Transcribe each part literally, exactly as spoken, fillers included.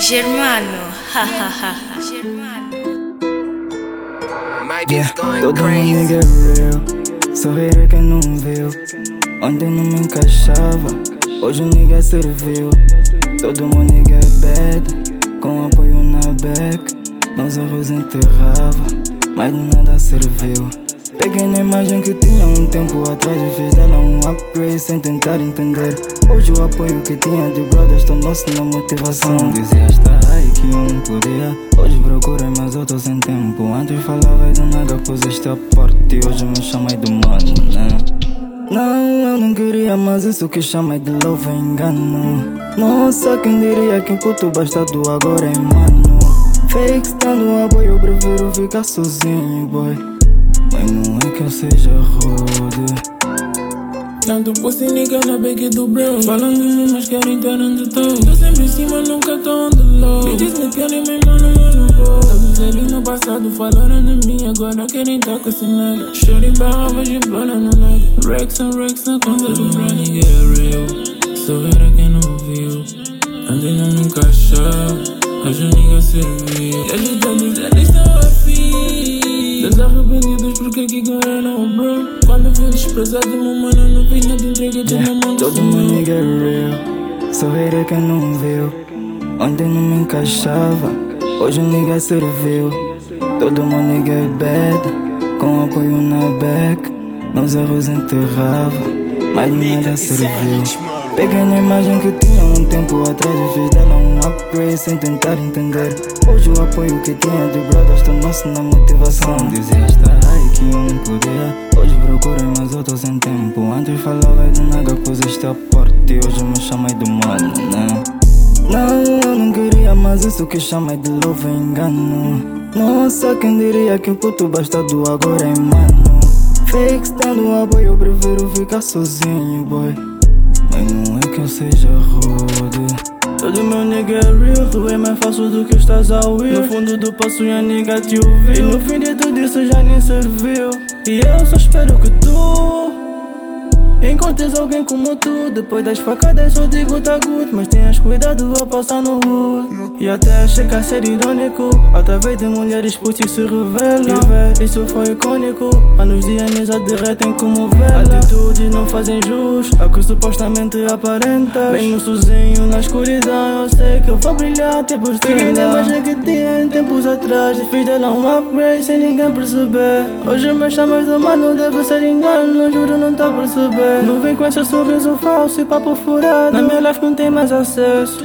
Germano, hahaha. Germano. Yeah, todo mundo nigga real. Sorrir é quem não viu. Ontem não me encaixava, hoje o nigga serviu. Todo mundo nigga bad, com apoio na back. Nós arroz enterrava, mas de nada serviu. Peguei na imagem que tinha um tempo atrás e fiz dela um upgrade sem tentar entender. Hoje o apoio que tinha de brothers tornou-se na motivação. Dizia esta high que eu não podia, hoje procurei mas eu tô sem tempo. Antes falava e do nada puseste a porta e hoje me chamei de mano, né? Não, eu não queria, mas isso que chamei de love é engano. Nossa, quem diria que puto bastado agora é mano. Fake estando apoio, eu prefiro ficar sozinho, boy. Mas não é que eu seja rude. Tanto pussy nigga na back do bro. Falam de mim mas querem estar onde tô. Tô sempre em cima, nunca tô on the low. Me diz que querem me mano, eu não vou. Todos eles no passado falaram de mim, agora querem tá com esse nega. Shorty barra de bola no nego. Rex and Rex na conta do bro. Nigga é real, sorrir a quem não viu. Antes não me encaixava, hoje o nigga serviu. E eles todos eles estão afim. Desarrependidos porque que ganharam o bro. Quando fui desprezado, meu mano, não vi nada, entreguei tudo na mão do Todo mundo nigga real, sorrir é quem não viu. Ontem não me encaixava, hoje o nigga serviu. Todo mundo nigga bad, com apoio na back. Nós arroz enterrava, mas de nada serviu. Peguei na imagem que tinha um tempo atrás e fiz dela um upgrade sem tentar entender. Hoje o apoio que tinha de brothers tornou-se na motivação. Dizia esta high que eu não podia, hoje procurei mas eu tô sem tempo. Antes falava e do nada puseste a porta e hoje me chamei de mano, né? Não, eu não queria, mas isso que chamei de love é engano. Nossa, quem diria que o puto bastado agora é mano. Fake estando apoio, eu prefiro ficar sozinho, boy. Mas não é que eu seja rude. Todo meu nigga é real, tu é mais fácil do que estás a ouvir. No fundo do poço a nigga te ouviu, e no fim de tudo isso já nem serviu. E eu só espero que tu encontres alguém como tu. Depois das facadas eu digo tá good, mas tenhas cuidado ao passar no hood. E até chega a ser irônico, através de mulheres pussy se revelam. Isso foi icônico, anos de amizade derretem como vela. Atitudes não fazem jus ao que supostamente aparentas. Venho sozinho na escuridão, eu sei que eu vou brilhar tipo estrela. Peguei na imagem que tinha em tempos atrás e fiz dela um upgrade sem ninguém perceber. Hoje me chamas de mano, deve ser engano, juro não tá a perceber. Não vem com esse sorriso falso e papo furado, na minha life não tem mais acesso.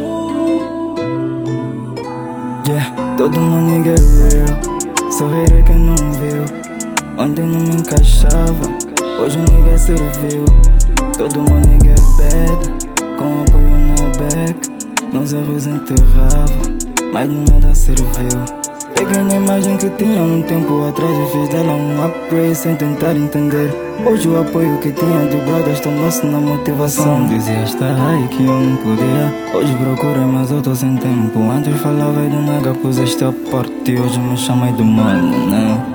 Yeah, todo mundo nigga real, sorrir é quem não viu. Ontem não me encaixava, hoje o nigga serviu. Todo mundo nigga bad, com apoio na back. Nós arroz enterrava, mas de nada serviu. Peguei na imagem que tinha um tempo atrás e fiz dela um upgrade sem tentar entender. Hoje o apoio que tinha de brothers tornou-se na motivação. Dizia esta high que eu não podia, hoje procurei mas eu tô sem tempo. Antes falava e do nada puseste a porta e hoje me chamei de mano, né?